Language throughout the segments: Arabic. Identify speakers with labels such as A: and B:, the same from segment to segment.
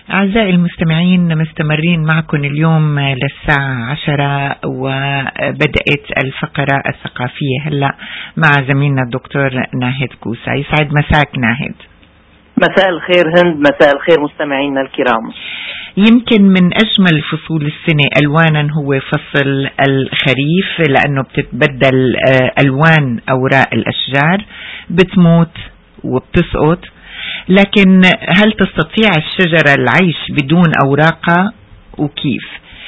A: أعزائي المستمعين، مستمرين معكم اليوم للساعة 10 وبدأت الفقرة الثقافية هلأ مع زميلنا الدكتور ناهد كوسا. يسعد مساك ناهد.
B: مساء الخير هند، مساء الخير مستمعينا الكرام.
A: يمكن من أجمل فصول السنة ألوانا هو فصل الخريف، لأنه بتتبدل ألوان أوراق الأشجار، بتموت وبتسقط. لكن هل تستطيع الشجرة العيش بدون أوراقها وكيف؟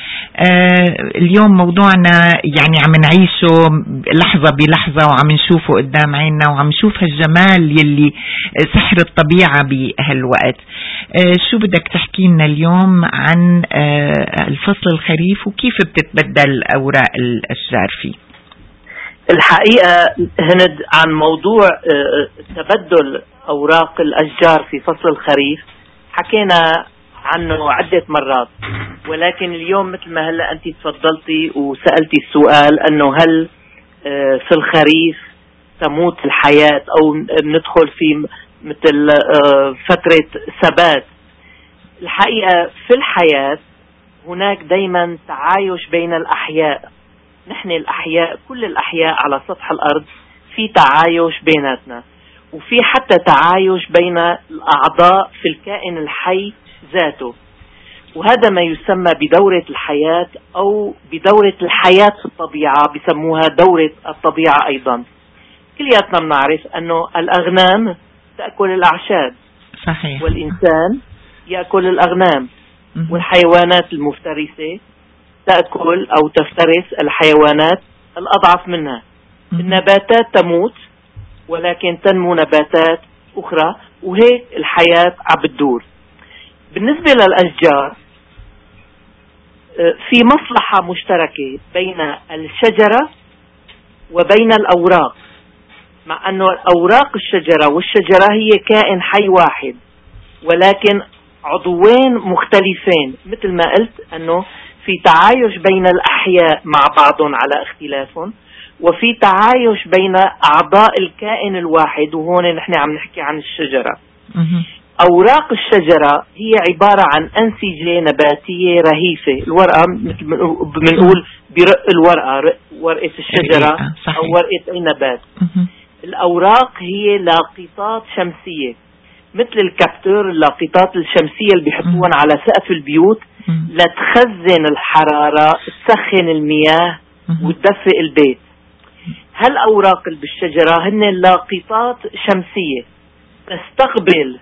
A: اليوم موضوعنا يعني عم نعيشه لحظة بلحظة وعم نشوفه قدام عيننا وعم نشوف هالجمال يلي سحر الطبيعة بهالوقت. شو بدك تحكي لنا اليوم عن الفصل الخريف وكيف بتتبدل أوراق الأشجار فيه؟
B: الحقيقة هند عن موضوع تبدل أوراق الأشجار في فصل الخريف حكينا عنه عدة مرات، ولكن اليوم مثل ما هلأ أنت تفضلتي وسألتي السؤال أنه هل في الخريف تموت الحياة أو ندخل في مثل فترة ثبات. الحقيقة في الحياة هناك دايما تعايش بين الأحياء. نحن الأحياء، كل الأحياء على سطح الأرض في تعايش بيناتنا، وفي حتى تعايش بين الأعضاء في الكائن الحي ذاته، وهذا ما يسمى بدورة الحياة أو بدورة الحياة في الطبيعة، بسموها دورة الطبيعة أيضا. كلياتنا بنعرف أنه الأغنام تأكل الأعشاب،
A: صحيح،
B: والإنسان يأكل الأغنام، والحيوانات المفترسة تأكل أو تفترس الحيوانات الأضعف منها. النباتات تموت ولكن تنمو نباتات أخرى، وهيك الحياة عم بتدور. بالنسبة للأشجار في مصلحة مشتركة بين الشجرة وبين الأوراق، مع أنه الأوراق الشجرة والشجرة هي كائن حي واحد، ولكن عضوين مختلفين. مثل ما قلت أنه في تعايش بين الأحياء مع بعضهم على اختلافهم، وفي تعايش بين أعضاء الكائن الواحد، وهون نحن عم نحكي عن الشجرة. أوراق الشجرة هي عبارة عن أنسجة نباتية رهيفة. الورقة مثل بنقول برق الورقة، ورقة الشجرة أو ورقة أي نبات. الأوراق هي لاقطات شمسية، مثل الكابتور، اللاقطات الشمسية اللي بيحطوها على سقف البيوت لتخزن الحرارة، تسخن المياه وتدفئ البيت. هالأوراق اللي بالشجرة هن لاقطات شمسية تستقبل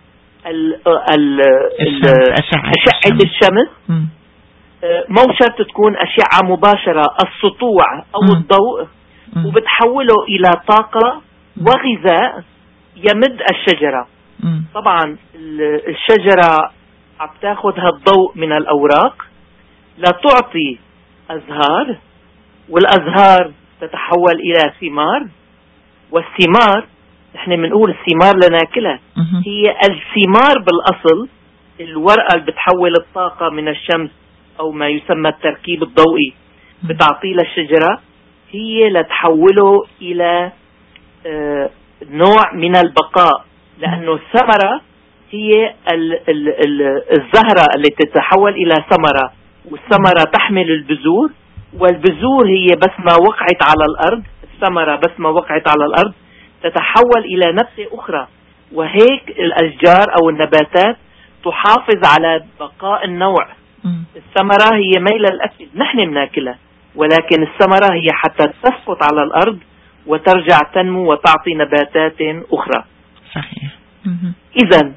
B: أشعة الشمس. مو شرط تكون أشعة مباشرة، السطوع أو الضوء، وبتحوله إلى طاقة وغذاء يمد الشجرة. طبعا الشجرة عم تاخذ هالضوء من الأوراق لتعطي أزهار، والأزهار تتحول إلى ثمار، والثمار نحن بنقول الثمار لناكلها. هي الثمار بالأصل الورقة اللي بتحول الطاقة من الشمس أو ما يسمى التركيب الضوئي بتعطيه للشجرة، هي لتحوله إلى نوع من البقاء، لأنه الثمرة هي الزهرة التي تتحول إلى ثمرة، والثمرة تحمل البذور، والبذور هي بس ما وقعت على الأرض، الثمرة بس ما وقعت على الأرض تتحول إلى نبتة أخرى. وهيك الأشجار أو النباتات تحافظ على بقاء النوع. الثمرة هي ميل الأكل، نحن بناكلها، ولكن الثمرة هي حتى تسقط على الأرض وترجع تنمو وتعطي نباتات أخرى.
A: صحيح.
B: إذن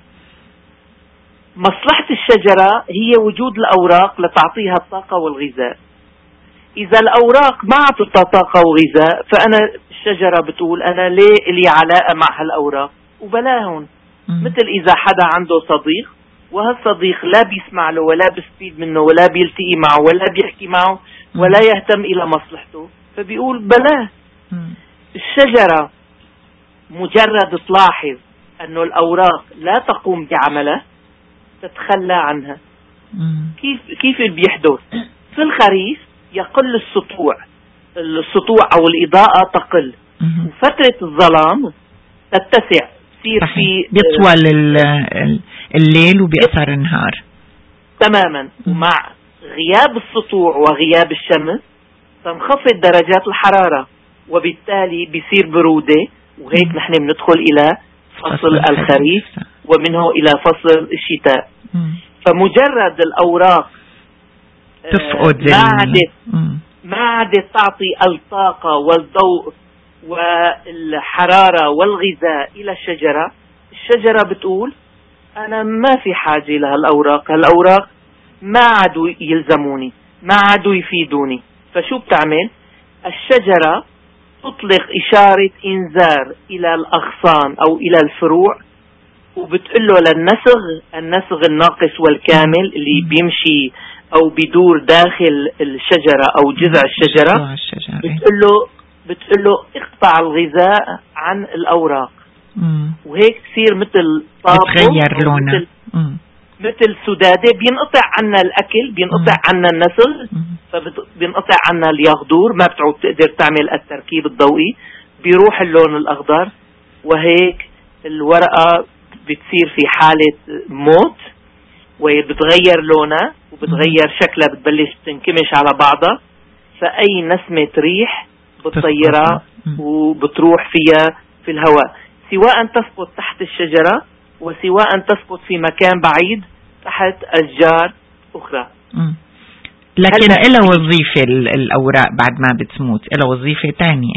B: مصلحة الشجرة هي وجود الأوراق لتعطيها الطاقة والغذاء. إذا الأوراق ما عطتها طاقة وغذاء، فأنا الشجرة بتقول أنا ليه لي علاقة مع هالأوراق وبلاهن. مثل إذا حدا عنده صديق وهالصديق لا بيسمع له ولا بيستفيد منه ولا بيلتقي معه ولا بيحكي معه ولا يهتم إلى مصلحته، فبيقول بلاه. الشجرة مجرد تلاحظ أنه الأوراق لا تقوم بعمله تتخلى عنها. كيف بيحدث؟ في الخريف يقل السطوع أو الإضاءة تقل، وفترة الظلام تتسع، تصير في
A: بيطول الليل وبيقصر النهار.
B: تماما. ومع غياب السطوع وغياب الشمس تنخفض درجات الحرارة، وبالتالي بيصير برودة، وهيك نحن بندخل إلى فصل الخريف ومنه إلى فصل الشتاء. فمجرد الأوراق
A: تفقد
B: ما عادت تعطي الطاقة والضوء والحرارة والغذاء إلى الشجرة، الشجرة بتقول أنا ما في حاجة لهالأوراق، هالأوراق ما عادوا يلزموني، ما عادوا يفيدوني. فشو بتعمل؟ الشجرة تطلق إشارة إنذار إلى الأغصان أو إلى الفروع، وبتقله النسغ الناقص والكامل اللي بيمشي أو بيدور داخل الشجرة أو جذع الشجرة، بتقله اقطع الغذاء عن الأوراق. وهيك تصير مثل
A: بتغير لونها،
B: مثل سدادة، بينقطع عنا الأكل، بينقطع عنا النسل، فبينقطع عنا الياغدور، ما بتعود تقدر تعمل التركيب الضوئي، بيروح اللون الأخضر، وهيك الورقة بتصير في حالة موت، وبتغير لونها وبتغير شكلها، بتبلش تنكمش على بعضها، فأي نسمة ريح بتطيرها وبتروح فيها في الهواء، سواء تسقط تحت الشجرة وسواء تسقط في مكان بعيد تحت أشجار أخرى.
A: لكن إلى وظيفة الأوراق بعد ما بتموت، إلى وظيفة تانية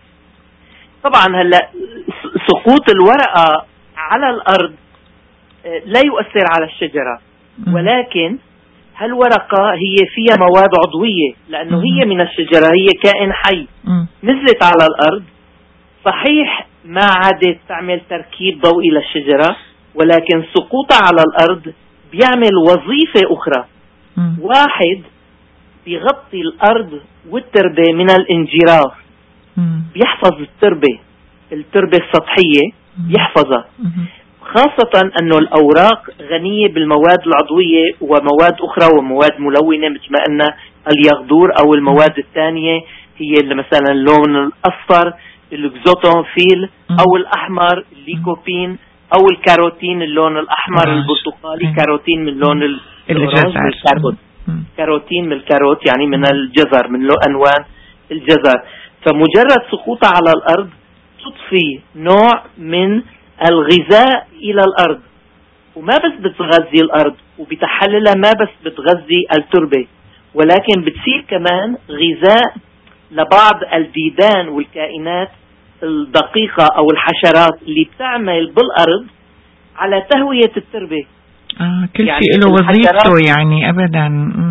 B: طبعا. هلأ سقوط الورقة على الأرض لا يؤثر على الشجرة، ولكن هالورقة هي فيها مواد عضوية، لأنه هي من الشجرة، هي كائن حي، نزلت على الأرض. صحيح ما عادت تعمل تركيب ضوئي للشجرة، ولكن سقوطها على الأرض بيعمل وظيفة أخرى. واحد، بيغطي الأرض والتربة من الانجراف، بيحفظ التربة السطحية، بيحفظها، خاصة أنه الأوراق غنية بالمواد العضوية ومواد أخرى ومواد ملونة، مثل ما قلنا الياغدور، أو المواد الثانية هي اللي مثلا اللون الأصفر الإكزوتونفيل، أو الأحمر الليكوبين، أو الكاروتين اللون الأحمر البرتقالي، كاروتين من لون الجزر، كاروتين من الكاروت يعني من الجزر، من أنواع الجزر. فمجرد سقوطها على الأرض تضفي نوع من الغذاء إلى الأرض، وما بس بتغذي الأرض وبتحللها، ما بس بتغذي التربة، ولكن بتصير كمان غذاء لبعض الديدان والكائنات الدقيقة أو الحشرات اللي بتعمل بالأرض على تهوية التربة.
A: كل يعني شيء له وظيفته يعني أبدا.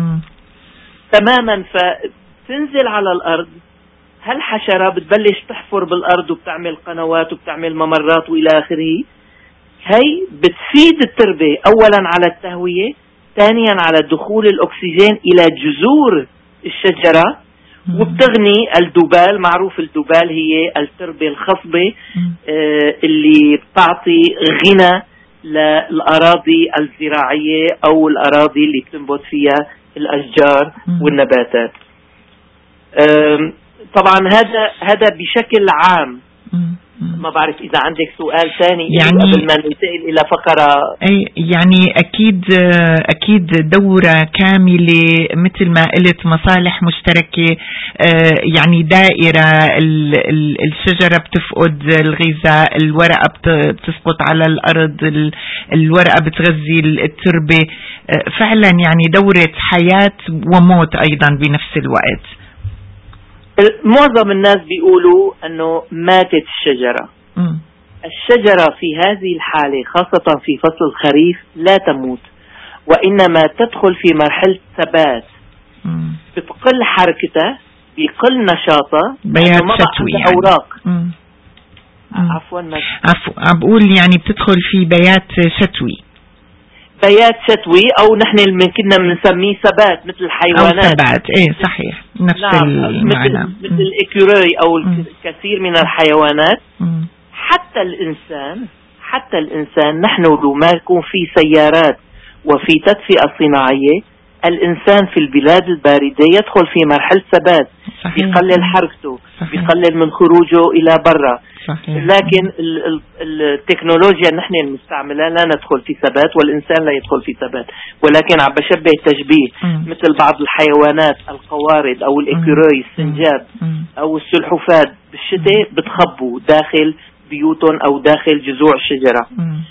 B: تماما. فتنزل على الأرض هالحشرة بتبلش تحفر بالأرض وبتعمل قنوات وبتعمل ممرات وإلى آخره. هي بتفيد التربة أولا على التهوية، ثانيا على دخول الأكسجين إلى جذور الشجرة، وبتغني الدبال. معروف الدبال هي التربة الخصبة اللي بتعطي غنى للأراضي الزراعية أو الأراضي اللي بتنبت فيها الأشجار والنباتات. طبعا هذا بشكل عام. ما بعرف إذا عندك سؤال ثاني يعني قبل ما ننتقل إلى فقرة.
A: يعني أكيد دورة كاملة مثل ما قلت، مصالح مشتركة، يعني دائرة. الشجرة بتفقد الغذاء، الورقة بتسقط على الأرض، الورقة بتغذي التربة. فعلا يعني دورة حياة وموت أيضا بنفس الوقت.
B: معظم الناس بيقولوا أنه ماتت الشجرة. الشجرة في هذه الحالة خاصة في فصل الخريف لا تموت، وإنما تدخل في مرحلة ثبات. بتقل حركتها، بيقل نشاطها،
A: بيات شتوي يعني.
B: أوراق.
A: عفوا عم بقول يعني بتدخل في بيات شتوي.
B: بيات شتوي، أو نحن كنا بنسميه ثبات مثل الحيوانات.
A: أو ثبات، صحيح، نفس المعنى.
B: مثل الإكوري أو الكثير من الحيوانات. حتى الإنسان نحن لو ما يكون في سيارات وفي تدفئة صناعية، الإنسان في البلاد الباردة يدخل في مرحلة ثبات، بيقلل حركته، بيقلل من خروجه إلى برا.
A: صحيح.
B: لكن التكنولوجيا نحن المستعملة لا ندخل في ثبات، والإنسان لا يدخل في ثبات، ولكن عم بشبه تشبيه مثل بعض الحيوانات القوارض أو الإكيروي السنجاب أو السلحفاة بالشتاء بتخبوا داخل بيوتهم أو داخل جذوع الشجرة.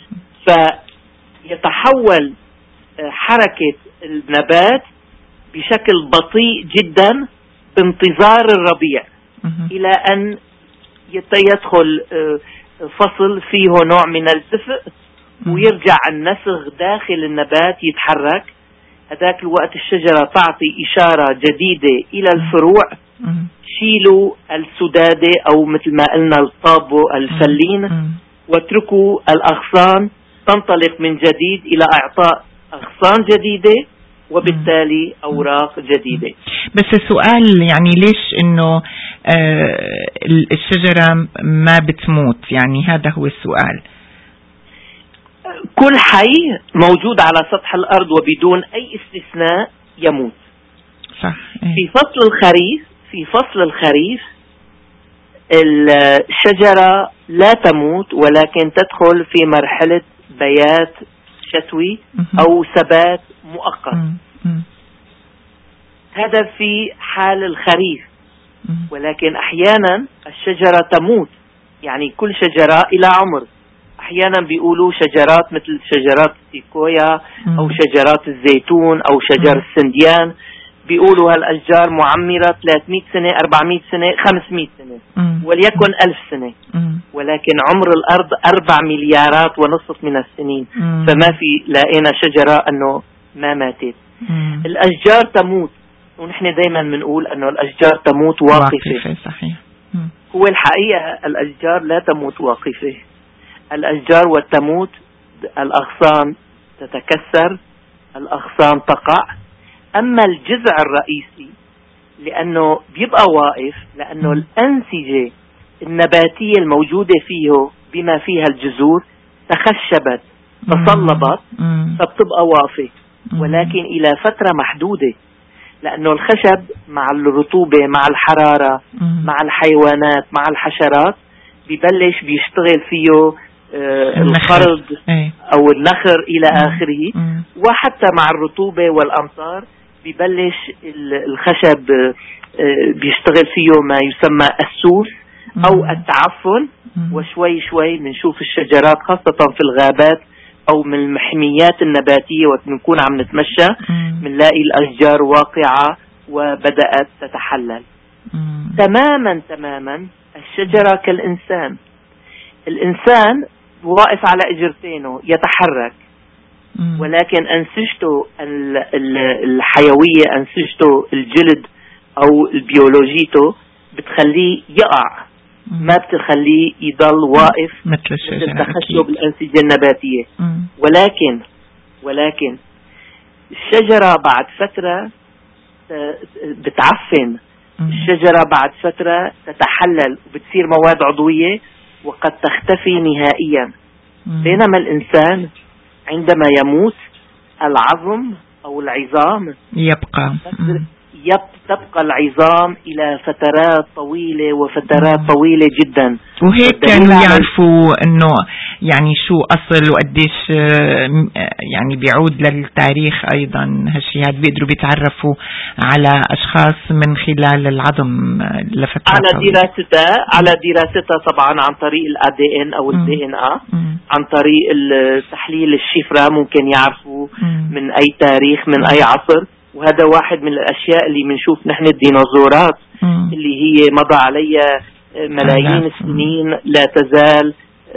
B: فيتحول حركة النبات بشكل بطيء جدا بانتظار الربيع إلى أن يدخل فصل فيه نوع من الدفء ويرجع النسغ داخل النبات يتحرك. هذاك الوقت الشجرة تعطي إشارة جديدة إلى الفروع، شيلوا السدادة أو مثل ما قلنا الطابو الفلين واتركوا الأغصان تنطلق من جديد إلى إعطاء أغصان جديدة وبالتالي أوراق جديدة.
A: بس السؤال يعني ليش إنه الشجرة ما بتموت؟ يعني هذا هو السؤال.
B: كل حي موجود على سطح الأرض وبدون أي استثناء يموت.
A: صح.
B: في فصل الخريف الشجرة لا تموت، ولكن تدخل في مرحلة بيات شتوي أو ثبات مؤقت. هذا في حال الخريف. ولكن أحيانا الشجرة تموت، يعني كل شجرة إلى عمر. أحيانا بيقولوا شجرات مثل شجرات السيكويا أو شجرات الزيتون أو شجر السنديان، بيقولوا هالأشجار معمرة 300 سنة 400 سنة 500 سنة وليكن 1000 سنة. ولكن عمر الأرض 4 مليارات ونصف من السنين، فما في لقينا شجرة أنه ما ماتت. الأشجار تموت، ونحن دايما بنقول أنه الأشجار تموت واقفة.
A: صحيح.
B: هو الحقيقة الأشجار لا تموت واقفة. الأشجار وتموت الأغصان تتكسر، الأغصان تقع. أما الجذع الرئيسي لأنه بيبقى واقف، لأنه الأنسجة النباتية الموجودة فيه بما فيها الجذور تخشبت تصلبت فبتبقى واقفة، ولكن إلى فترة محدودة، لأنه الخشب مع الرطوبة مع الحرارة مع الحيوانات مع الحشرات بيبلش بيشتغل فيه القرض أو النخر إلى آخره. وحتى مع الرطوبة والأمطار بيبلش الخشب بيشتغل فيه ما يسمى السوس أو التعفن. وشوي شوي بنشوف الشجرات خاصة في الغابات أو من المحميات النباتية وبنكون عم نتمشى بنلاقي الأشجار واقعة وبدأت تتحلل. تماما الشجرة كالإنسان. الإنسان واقف على إجرتينه يتحرك، ولكن أنسجته الحيوية، أنسجته الجلد أو البيولوجيته بتخليه يقع، ما بتخليه يضل واقف
A: مثل الشجرة
B: تخشب الأنسجة النباتية. ولكن الشجرة بعد فترة بتعفن، الشجرة بعد فترة تتحلل وبتصير مواد عضوية وقد تختفي نهائيا. بينما الإنسان عندما يموت العظم أو العظام تبقى العظام إلى فترات طويلة وفترات طويلة جدا.
A: وهيك كانوا يعرفوا أنه يعني شو أصل وقديش يعني بيعود للتاريخ أيضا هالشيء هذا، بيقدروا بيتعرفوا على أشخاص من خلال العظم لفترات
B: على دراستها طبعا عن طريق الADN أو DNA، عن طريق تحليل الشفرة ممكن يعرفوا من أي تاريخ من أي عصر. وهذا واحد من الأشياء اللي بنشوف نحن الديناصورات اللي هي مضى عليها ملايين السنين لا تزال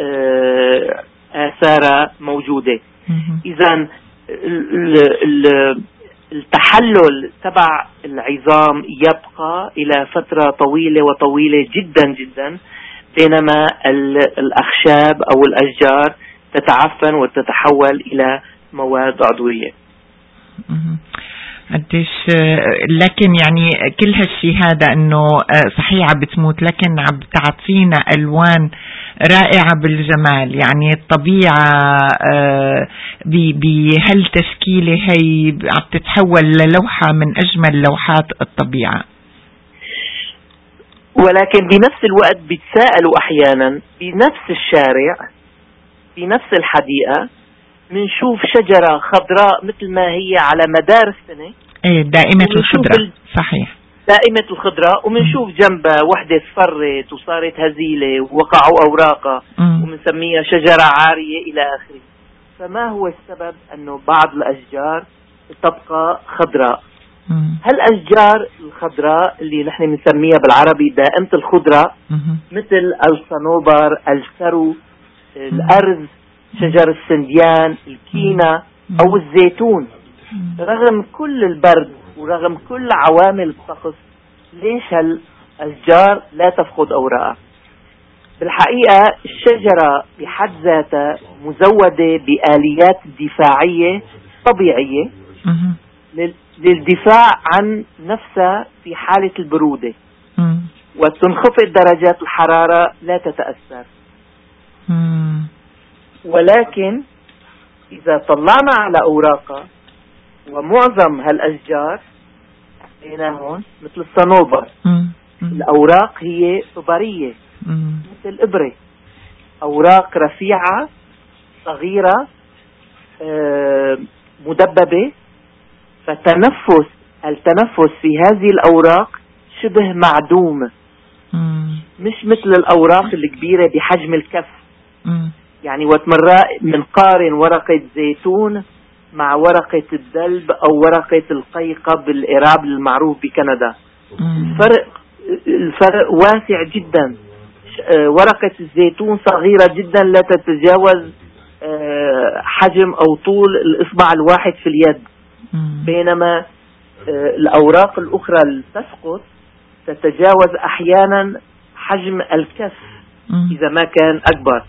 B: آثارها موجودة. إذن التحلل تبع العظام يبقى إلى فترة طويلة جدا جدا، بينما الأخشاب أو الأشجار تتعفن وتتحول إلى مواد عضوية.
A: قديش لكن يعني كل هالشي هذا انه صحيح عم بتموت، لكن عم تعطينا الوان رائعة بالجمال. يعني الطبيعة بهالتشكيلة هي عم تتحول للوحة من اجمل لوحات الطبيعة.
B: ولكن بنفس الوقت بيتساءلوا أحيانا بنفس الشارع في نفس الحديقة منشوف شجرة خضراء مثل ما هي على مدار السنة.
A: دائمة الخضراء. صحيح،
B: دائمة الخضراء، ومنشوف جنبها وحدة صفرت وصارت هزيلة ووقعوا أوراقها ومنسميها شجرة عارية إلى آخره. فما هو السبب أنه بعض الأشجار تبقى خضراء؟ هالأشجار الخضراء اللي نحن بنسميها بالعربي دائمة الخضراء مثل الصنوبر، السرو، الأرز، شجر السنديان، الكينا أو الزيتون، رغم كل البرد ورغم كل عوامل الطقس ليش هالأشجار لا تفقد أوراقها؟ بالحقيقة الشجرة بحد ذاتها مزودة بآليات دفاعية طبيعية للدفاع عن نفسها في حالة البرودة، وتنخفض درجات الحرارة لا تتأثر. ولكن إذا طلعنا على أوراقها، ومعظم هالأشجار هنا هون مثل الصنوبر، الأوراق هي صبرية مثل الإبرة، أوراق رفيعة صغيرة مدببة، التنفس في هذه الأوراق شبه معدوم، مش مثل الأوراق الكبيرة بحجم الكف. يعني وتمرة من قارن ورقة زيتون مع ورقة الدلب أو ورقة القيقة بالإراب المعروف بكندا، الفرق واسع جدا. ورقة الزيتون صغيرة جدا لا تتجاوز حجم أو طول الإصبع الواحد في اليد، بينما الأوراق الأخرى اللي تسقط تتجاوز أحيانا حجم الكف إذا ما كان أكبر.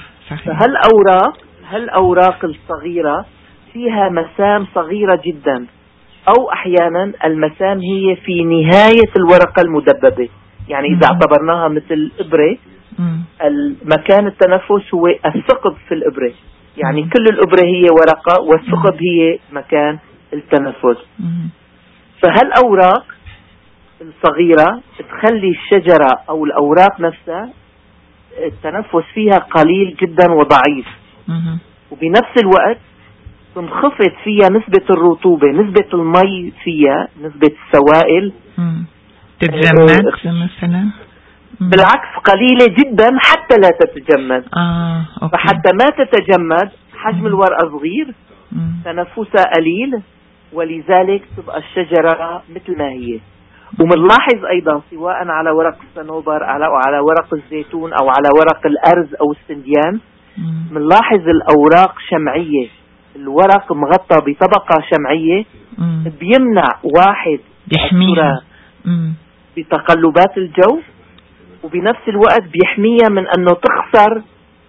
B: فهالأوراق الصغيرة فيها مسام صغيرة جدا، أو أحيانا المسام هي في نهاية الورقة المدببة. يعني إذا اعتبرناها مثل إبرة، المكان التنفس هو الثقب في الإبرة، يعني كل الإبرة هي ورقة والثقب هي مكان التنفس. فهالأوراق الصغيرة تخلي الشجرة أو الأوراق نفسها التنفس فيها قليل جدا وضعيف، وبنفس الوقت تنخفض فيها نسبة الرطوبة، نسبة المي فيها، نسبة السوائل
A: تتجمد مثلا،
B: بالعكس قليلة جدا حتى لا تتجمد. فحتى ما تتجمد حجم الورقة صغير، تنفسها قليل، ولذلك تبقى الشجرة مثل ما هي. ومنلاحظ أيضا سواء على ورق الصنوبر أو على ورق الزيتون أو على ورق الأرز أو السنديان، منلاحظ الأوراق شمعية، الورق مغطى بطبقة شمعية بيمنع واحد
A: بيحميها
B: بتقلبات الجو، وبنفس الوقت بيحميها من أنه تخسر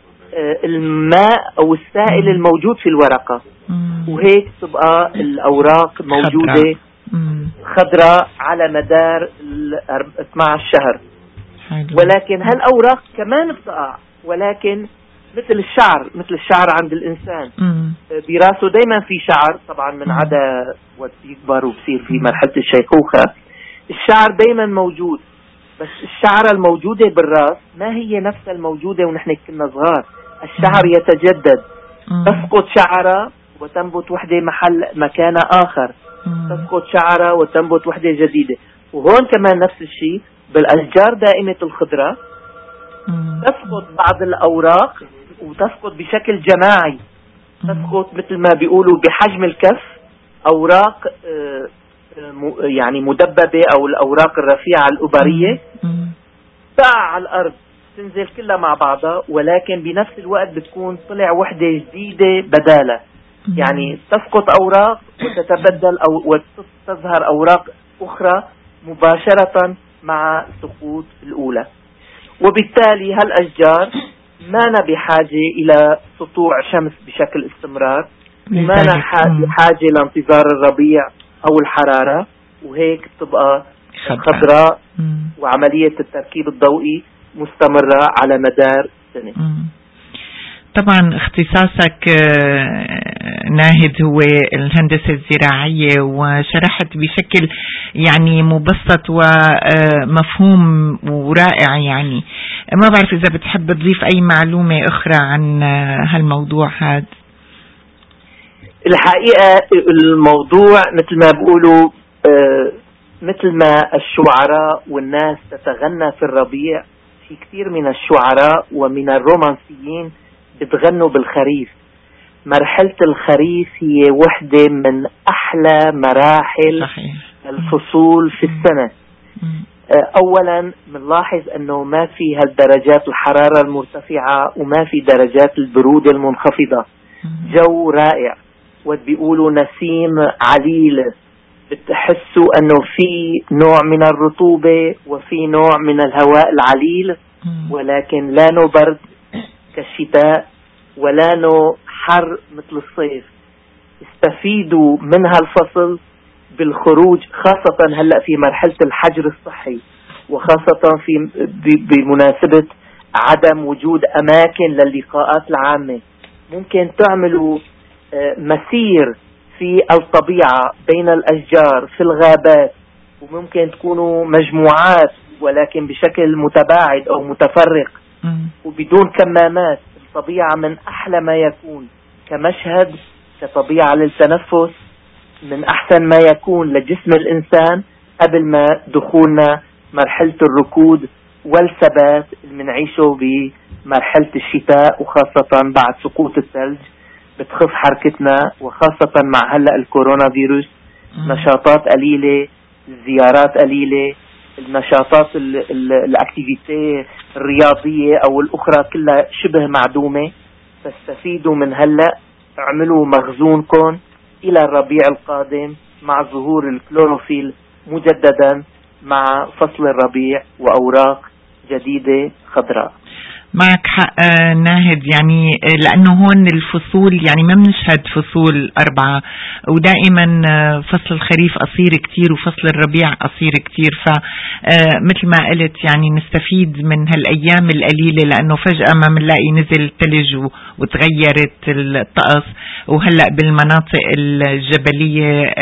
B: الماء أو السائل الموجود في الورقة، وهيك تبقى الأوراق موجودة خضراء على مدار 12 شهر. ولكن هالأوراق كمان بتقع، ولكن مثل الشعر عند الإنسان، براسه دايما في شعر طبعا من عدا وقت يكبر وبصير في مرحلة الشيخوخة، الشعر دايما موجود، بس الشعرة الموجودة بالراس ما هي نفسها الموجودة ونحن كنا صغار. الشعر يتجدد، تسقط شعرة وتنبت وحدة محل مكان آخر، تسقط شعرة وتنبت وحدة جديدة. وهون كمان نفس الشيء بالأشجار دائمة الخضرة، تسقط بعض الأوراق وتسقط بشكل جماعي، تسقط مثل ما بيقولوا بحجم الكف، أوراق يعني مدببة أو الأوراق الرفيعة الأبرية تقع على الأرض، تنزل كلها مع بعضها، ولكن بنفس الوقت بتكون طلع وحدة جديدة بدالة. يعني تسقط أوراق وتتبدل أو وتظهر أوراق أخرى مباشرة مع سقوط الأولى. وبالتالي هالأشجار ما بحاجة إلى سطوع شمس بشكل استمرار، وما بحاجة لانتظار الربيع أو الحرارة، وهيك تبقى خضراء وعملية التركيب الضوئي مستمرة على مدار سنة.
A: طبعا اختصاصك ناهد هو الهندسة الزراعية، وشرحت بشكل يعني مبسط ومفهوم ورائع. يعني ما بعرف إذا بتحب تضيف أي معلومة أخرى عن هالموضوع هذا.
B: الحقيقة الموضوع مثل ما بيقولوا مثل ما الشعراء والناس تتغنى في الربيع، في كثير من الشعراء ومن الرومانسيين بتغنوا بالخريف. مرحلة الخريف هي وحدة من أحلى مراحل الفصول في السنة. أولا بنلاحظ أنه ما في هالدرجات الحرارة المرتفعة وما في درجات البرودة المنخفضة، جو رائع، وبيقولوا نسيم عليل، بتحسوا أنه في نوع من الرطوبة وفي نوع من الهواء العليل، ولكن لا نوع برد كالشتاء ولا نوع حر مثل الصيف. استفيدوا من هالفصل بالخروج، خاصة هلأ في مرحلة الحجر الصحي، وخاصة بمناسبة عدم وجود أماكن للقاءات العامة. ممكن تعملوا مسير في الطبيعة بين الأشجار في الغابات، وممكن تكونوا مجموعات ولكن بشكل متباعد أو متفرق وبدون كمامات. الطبيعة من أحلى ما يكون كمشهد، كطبيعة للتنفس، من أحسن ما يكون لجسم الإنسان قبل ما دخولنا مرحلة الركود والثبات اللي منعيشه بمرحلة الشتاء، وخاصة بعد سقوط الثلج بتخف حركتنا، وخاصة مع هلأ الكورونا فيروس نشاطات قليلة، الزيارات قليلة، النشاطات الاكتيفيتي الرياضية أو الأخرى كلها شبه معدومة. فاستفيدوا من هلأ، اعملوا مخزونكم إلى الربيع القادم مع ظهور الكلوروفيل مجددا مع فصل الربيع وأوراق جديدة خضراء.
A: معك حق ناهد، يعني لأنه هون الفصول يعني ما بنشهد فصول 4، ودائما فصل الخريف قصير كتير وفصل الربيع قصير كتير. فمثل ما قلت يعني نستفيد من هالأيام القليلة، لأنه فجأة ما بنلاقي نزل ثلج وتغيرت الطقس، وهلأ بالمناطق الجبلية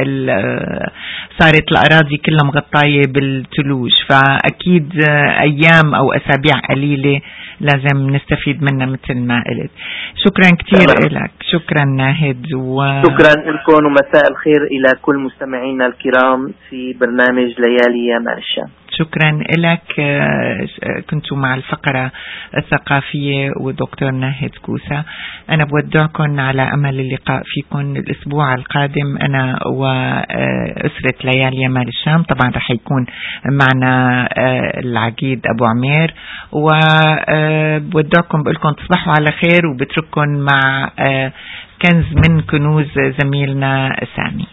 A: صارت الأراضي كلها مغطاية بالثلوج. فأكيد أيام أو أسابيع قليلة لازم نستفيد منها مثل ما قلت. شكرا كثير لك. شكرا ناهد
B: شكرا لكم، ومساء الخير إلى كل مستمعينا الكرام في برنامج ليالي يا الشام.
A: شكرا لك. كنت مع الفقرة الثقافية ودكتور ناهد كوسة. أنا بودعكم على أمل اللقاء فيكم الأسبوع القادم، أنا وأسرة ليالي يا الشام. طبعا رح يكون معنا العقيد أبو عمير، وبودعكم بقولكم تصبحوا على خير، وبترككم مع كنز من كنوز زميلنا سامي.